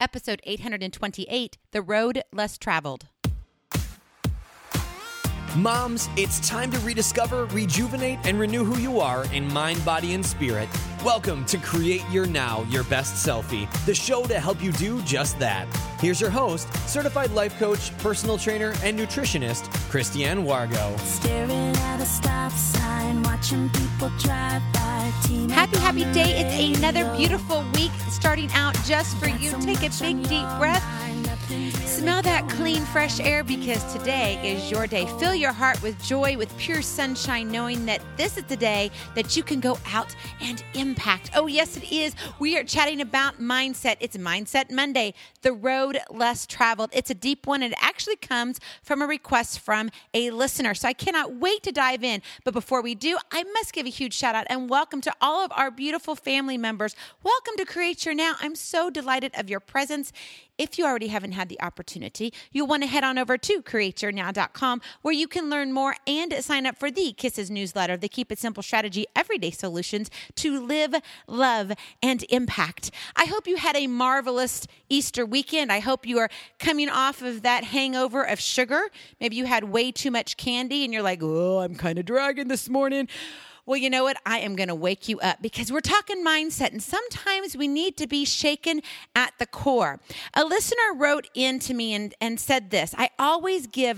episode 828, The Road Less Traveled. Moms, it's time to rediscover, rejuvenate, and renew who you are in mind, body, and spirit. Welcome to Create Your Now, Your Best Selfie, the show to help you do just that. Here's your host, certified life coach, personal trainer, and nutritionist, Christiane Wargo. Staring at a stop sign, watching people drive by. Happy day. It's another beautiful week starting out just for you. Take a big, deep breath. Smell that clean, fresh air because today is your day. Fill your heart with joy, with pure sunshine, knowing that this is the day that you can go out and impact. Oh, yes, it is. We are chatting about mindset. It's Mindset Monday, the road less traveled. It's a deep one, and it actually comes from a request from a listener. So I cannot wait to dive in. But before we do, I must give a huge shout out and welcome to all of our beautiful family members. Welcome to Create Your Now. I'm so delighted of your presence. If you already haven't had the opportunity, you'll want to head on over to createyournow.com where you can learn more and sign up for the Kisses newsletter, the Keep It Simple Strategy Everyday Solutions to live, love, and impact. I hope you had a marvelous Easter weekend. I hope you are coming off of that hangover of sugar. Maybe you had way too much candy and you're like, oh, I'm kind of dragging this morning. Well, you know what? I am going to wake you up because we're talking mindset, and sometimes we need to be shaken at the core. A listener wrote in to me and said this: I always give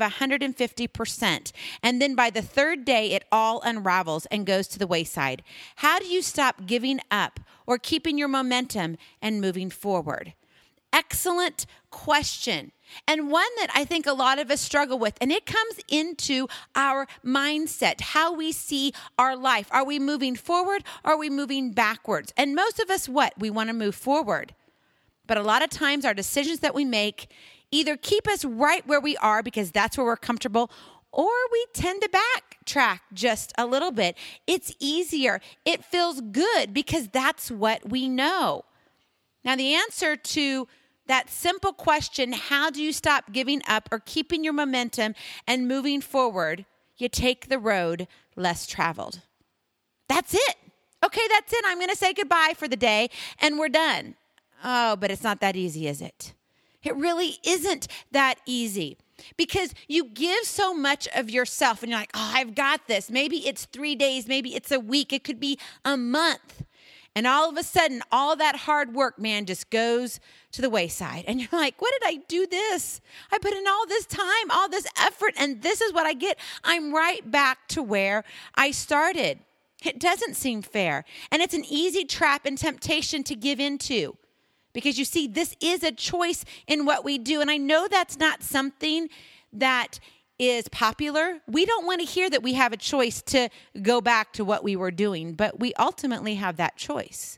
150%, and then by the third day, it all unravels and goes to the wayside. How do you stop giving up or keeping your momentum and moving forward? Excellent question. And one that I think a lot of us struggle with, and it comes into our mindset, how we see our life. Are we moving forward or are we moving backwards? And most of us, we want to move forward. But a lot of times our decisions that we make either keep us right where we are because that's where we're comfortable, or we tend to backtrack just a little bit. It's easier. It feels good because that's what we know. Now, the answer to that simple question, how do you stop giving up or keeping your momentum and moving forward? You take the road less traveled. That's it. Okay, that's it. I'm going to say goodbye for the day and we're done. Oh, but it's not that easy, is it? It really isn't that easy because you give so much of yourself and you're like, oh, I've got this. Maybe it's 3 days. Maybe it's a week. It could be a month. And all of a sudden, all that hard work, man, just goes to the wayside. And you're like, what did I do this? I put in all this time, all this effort, and this is what I get. I'm right back to where I started. It doesn't seem fair. And it's an easy trap and temptation to give into. Because you see, this is a choice in what we do. And I know that's not something that is popular. We don't want to hear that we have a choice to go back to what we were doing, but we ultimately have that choice.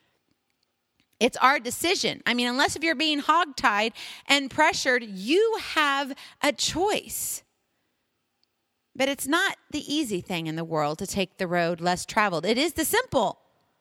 It's our decision. I mean, unless if you're being hogtied and pressured, you have a choice. But it's not the easy thing in the world to take the road less traveled. It is the simple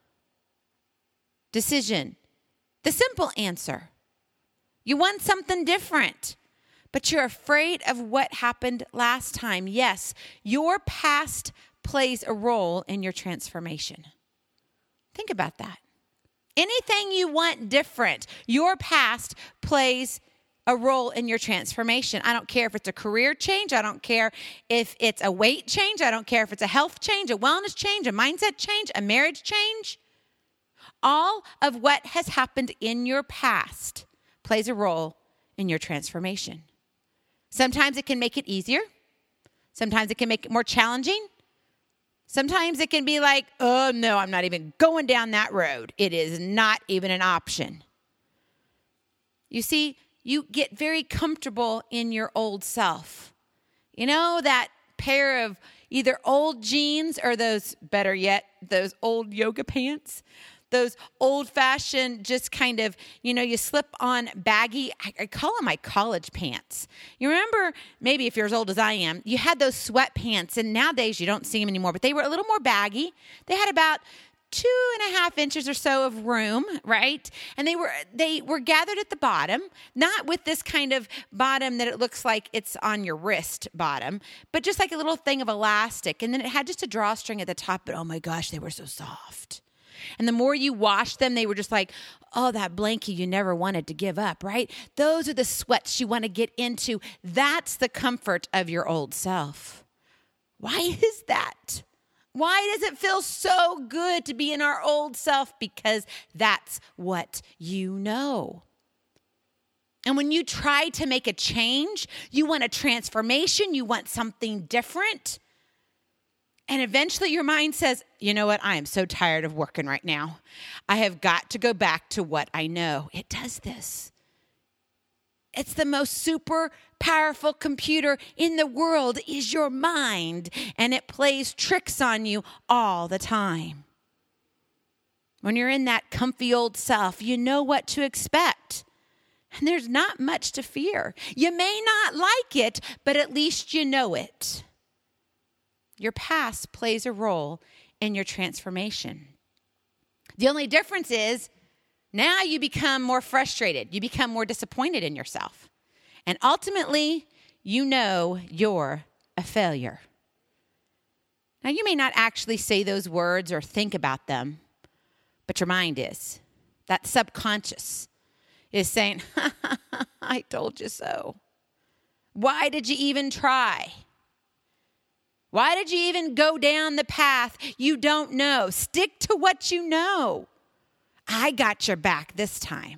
decision, the simple answer. You want something different, but you're afraid of what happened last time. Yes, your past plays a role in your transformation. Think about that. Anything you want different, your past plays a role in your transformation. I don't care if it's a career change. I don't care if it's a weight change. I don't care if it's a health change, a wellness change, a mindset change, a marriage change. All of what has happened in your past plays a role in your transformation. Sometimes it can make it easier. Sometimes it can make it more challenging. Sometimes it can be like, oh, no, I'm not even going down that road. It is not even an option. You see, you get very comfortable in your old self. You know, that pair of either old jeans or those, better yet, those old yoga pants. Those old-fashioned, just kind of, you slip on baggy, I call them my college pants. You remember, maybe if you're as old as I am, you had those sweatpants, and nowadays you don't see them anymore, but they were a little more baggy. They had about 2.5 inches or so of room, right? And they were gathered at the bottom, not with this kind of bottom that it looks like it's on your wrist bottom, but just like a little thing of elastic. And then it had just a drawstring at the top, but oh my gosh, they were so soft. And the more you washed them, they were just like, oh, that blankie you never wanted to give up, right? Those are the sweats you want to get into. That's the comfort of your old self. Why is that? Why does it feel so good to be in our old self? Because that's what you know. And when you try to make a change, you want a transformation, you want something different. And eventually your mind says, you know what? I am so tired of working right now. I have got to go back to what I know. It does this. It's the most super powerful computer in the world is your mind, and it plays tricks on you all the time. When you're in that comfy old self, you know what to expect, and there's not much to fear. You may not like it, but at least you know it. Your past plays a role in your transformation. The only difference is now you become more frustrated. You become more disappointed in yourself. And ultimately, you know you're a failure. Now, you may not actually say those words or think about them, but your mind is. That subconscious is saying, I told you so. Why did you even try? Why did you even go down the path you don't know? Stick to what you know. I got your back this time.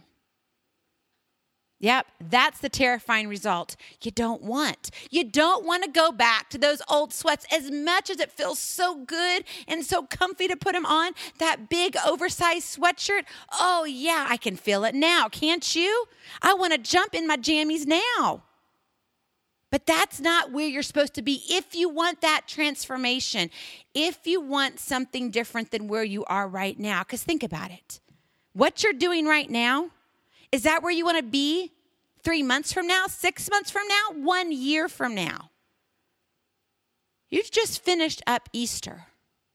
Yep, that's the terrifying result you don't want. You don't want to go back to those old sweats as much as it feels so good and so comfy to put them on. That big oversized sweatshirt. Oh, yeah, I can feel it now. Can't you? I want to jump in my jammies now. But that's not where you're supposed to be if you want that transformation, if you want something different than where you are right now. Because think about it. What you're doing right now, is that where you want to be 3 months from now, 6 months from now, 1 year from now? You've just finished up Easter.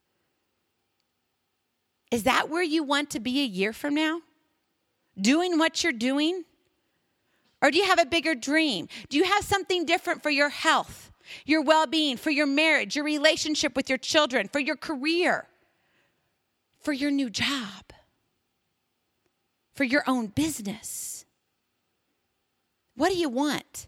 Is that where you want to be a year from now? Doing what you're doing? Or do you have a bigger dream? Do you have something different for your health, your well-being, for your marriage, your relationship with your children, for your career, for your new job? For your own business? What do you want?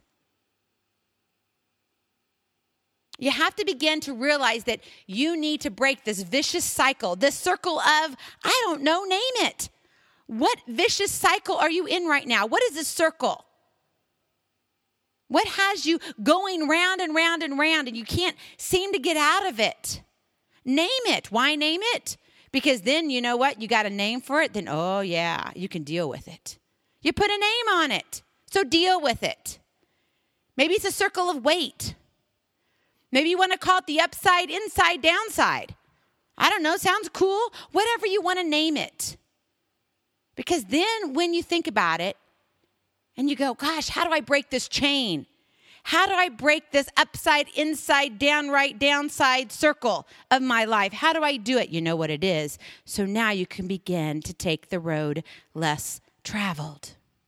You have to begin to realize that you need to break this vicious cycle, this circle of, I don't know, name it. What vicious cycle are you in right now? What is this circle? What has you going round and round and round and you can't seem to get out of it? Name it. Why name it? Because then, you know what? You got a name for it. Then, oh, yeah, you can deal with it. You put a name on it. So deal with it. Maybe it's a circle of weight. Maybe you want to call it the upside, inside, downside. I don't know. Sounds cool. Whatever you want to name it. Because then when you think about it and you go, gosh, how do I break this chain? How do I break this upside, inside, down, right, downside circle of my life? How do I do it? You know what it is. So now you can begin to take the road less traveled.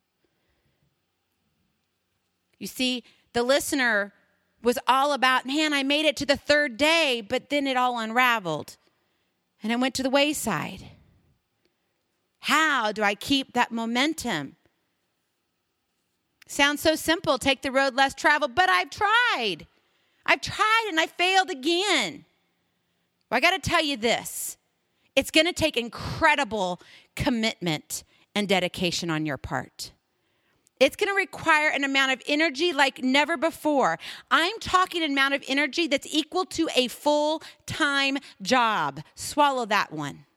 You see, the listener was all about, man, I made it to the third day, but then it all unraveled. And it went to the wayside. How do I keep that momentum? Sounds so simple, take the road less traveled, but I've tried. I've tried and I failed again. Well, I got to tell you this. It's going to take incredible commitment and dedication on your part. It's going to require an amount of energy like never before. I'm talking an amount of energy that's equal to a full-time job. Swallow that one.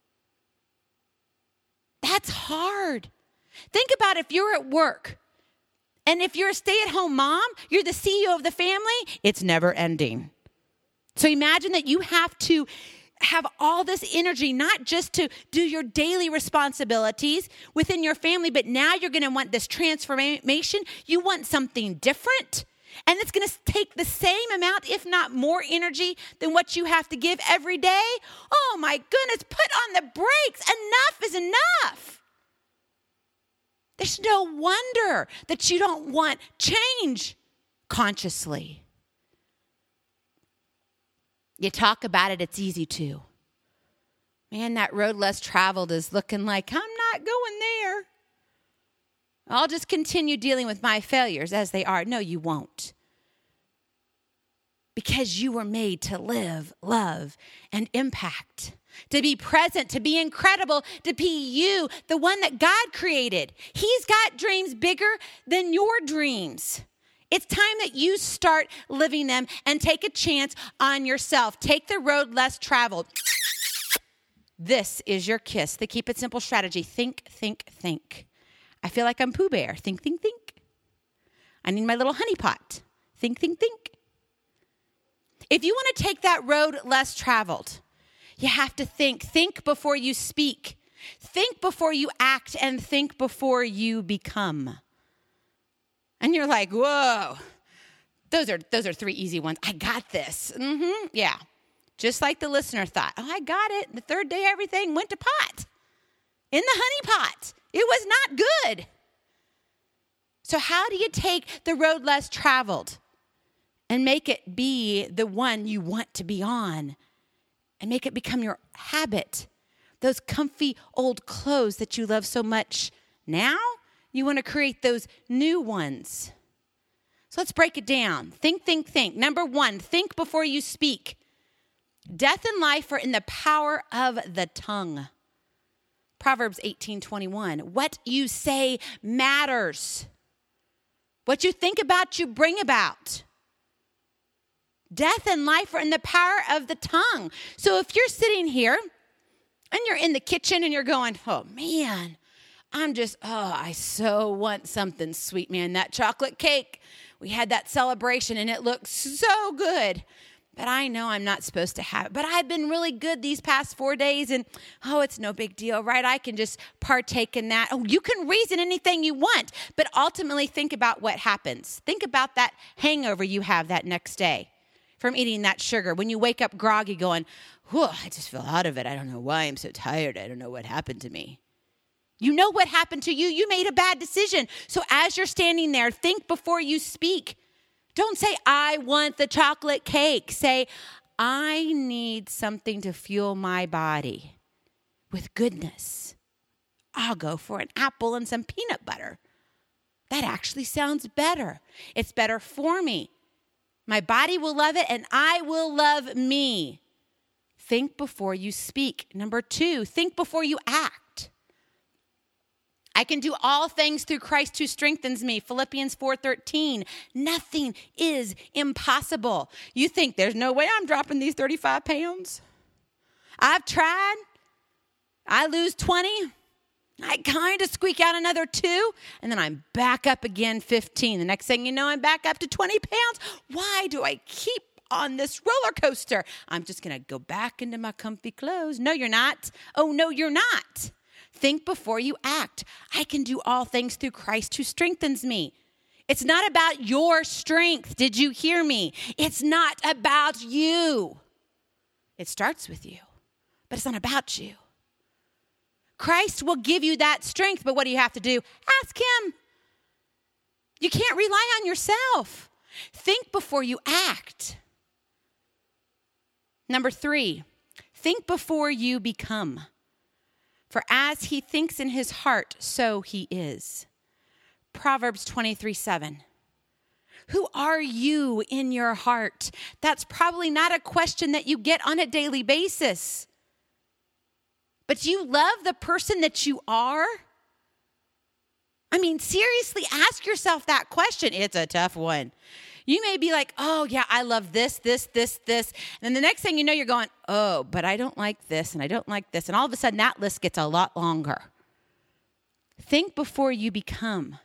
That's hard. Think about if you're at work. And if you're a stay-at-home mom, you're the CEO of the family, it's never ending. So imagine that you have to have all this energy, not just to do your daily responsibilities within your family, but now you're going to want this transformation. You want something different. And it's going to take the same amount, if not more energy than what you have to give every day. Oh my goodness, put on the brakes. Enough is enough. There's no wonder that you don't want change consciously. You talk about it, it's easy to. Man, that road less traveled is looking like I'm not going there. I'll just continue dealing with my failures as they are. No, you won't. Because you were made to live, love, and impact. To be present, to be incredible, to be you, the one that God created. He's got dreams bigger than your dreams. It's time that you start living them and take a chance on yourself. Take the road less traveled. This is your kiss, the Keep It Simple strategy. Think, think, think. I feel like I'm Pooh Bear. Think, think, think. I need my little honey pot. Think, think, think. If you want to take that road less traveled, you have to think. Think before you speak. Think before you act, and think before you become. And you're like, whoa, those are 3 easy ones. I got this. Yeah. Just like the listener thought. Oh, I got it. The third day, everything went to pot. In the honey pot. It was not good. So how do you take the road less traveled and make it be the one you want to be on, and make it become your habit? Those comfy old clothes that you love so much now, you want to create those new ones. So let's break it down. Think, think, think. Number 1, think before you speak. Death and life are in the power of the tongue. Proverbs 18:21. What you say matters. What you think about, you bring about. Death and life are in the power of the tongue. So if you're sitting here and you're in the kitchen and you're going, oh man, I so want something sweet, man. That chocolate cake, we had that celebration and it looked so good. But I know I'm not supposed to have it. But I've been really good these past 4 days, and it's no big deal, right? I can just partake in that. Oh, you can reason anything you want, but ultimately think about what happens. Think about that hangover you have that next day from eating that sugar. When you wake up groggy going, I just feel out of it. I don't know why I'm so tired. I don't know what happened to me. You know what happened to you. You made a bad decision. So as you're standing there, think before you speak. Don't say, I want the chocolate cake. Say, I need something to fuel my body with goodness. I'll go for an apple and some peanut butter. That actually sounds better. It's better for me. My body will love it, and I will love me. Think before you speak. Number 2, think before you act. I can do all things through Christ who strengthens me. Philippians 4:13. Nothing is impossible. You think there's no way I'm dropping these 35 pounds? I've tried. I lose 20. I kind of squeak out another 2. And then I'm back up again 15. The next thing you know, I'm back up to 20 pounds. Why do I keep on this roller coaster? I'm just going to go back into my comfy clothes. No, you're not. Oh, no, you're not. Think before you act. I can do all things through Christ who strengthens me. It's not about your strength. Did you hear me? It's not about you. It starts with you, but it's not about you. Christ will give you that strength, but what do you have to do? Ask him. You can't rely on yourself. Think before you act. Number 3, think before you become. For as he thinks in his heart, so he is. Proverbs 23:7. Who are you in your heart? That's probably not a question that you get on a daily basis. But do you love the person that you are? I mean, seriously, ask yourself that question. It's a tough one. You may be like, oh, yeah, I love this, this, this, this. And then the next thing you know, you're going, oh, but I don't like this and I don't like this. And all of a sudden, that list gets a lot longer. Think before you become.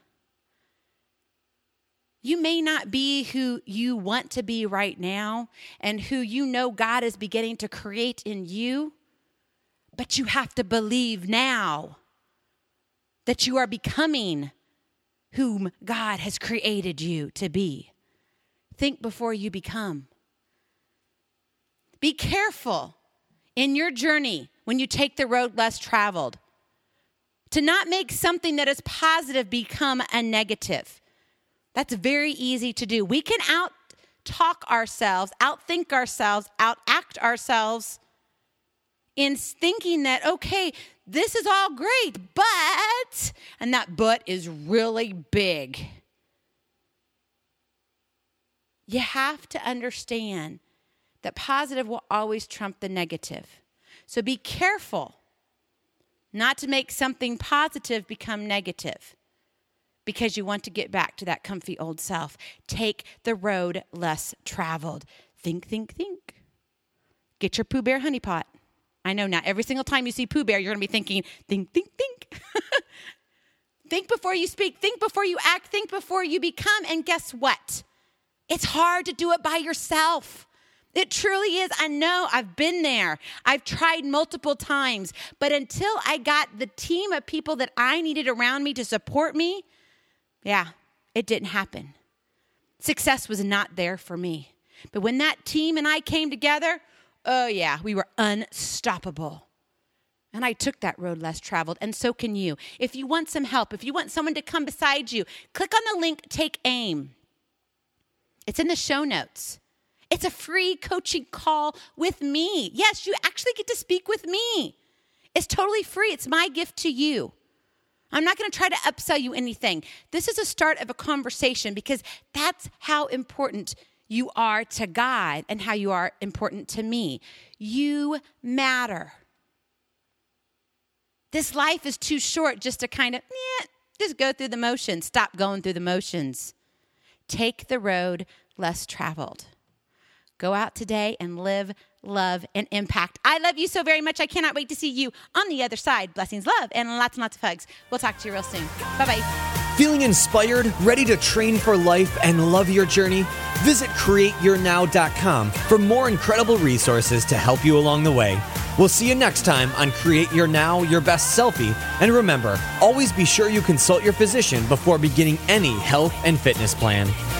You may not be who you want to be right now and who you know God is beginning to create in you, but you have to believe now that you are becoming whom God has created you to be. Think before you become. Be careful in your journey when you take the road less traveled to not make something that is positive become a negative. That's very easy to do. We can out-talk ourselves, out-think ourselves, out-act ourselves in thinking that, okay, this is all great, but, and that but is really big. You have to understand that positive will always trump the negative. So be careful not to make something positive become negative because you want to get back to that comfy old self. Take the road less traveled. Think, think, think. Get your Pooh Bear honey pot. I know not every single time you see Pooh Bear, you're going to be thinking, think, think, think. Think before you speak. Think before you act. Think before you become. And guess what? It's hard to do it by yourself. It truly is. I know. I've been there. I've tried multiple times. But until I got the team of people that I needed around me to support me, it didn't happen. Success was not there for me. But when that team and I came together, we were unstoppable. And I took that road less traveled, and so can you. If you want some help, if you want someone to come beside you, click on the link, Take Aim. It's in the show notes. It's a free coaching call with me. Yes, you actually get to speak with me. It's totally free. It's my gift to you. I'm not going to try to upsell you anything. This is a start of a conversation because that's how important you are to God and how you are important to me. You matter. This life is too short just to kind of, just go through the motions. Stop going through the motions. Take the road less traveled. Go out today and live, love, and impact. I love you so very much. I cannot wait to see you on the other side. Blessings, love, and lots of hugs. We'll talk to you real soon. Bye-bye. Feeling inspired, ready to train for life, and love your journey? Visit CreateYourNow.com for more incredible resources to help you along the way. We'll see you next time on Create Your Now, Your Best Selfie. And remember, always be sure you consult your physician before beginning any health and fitness plan.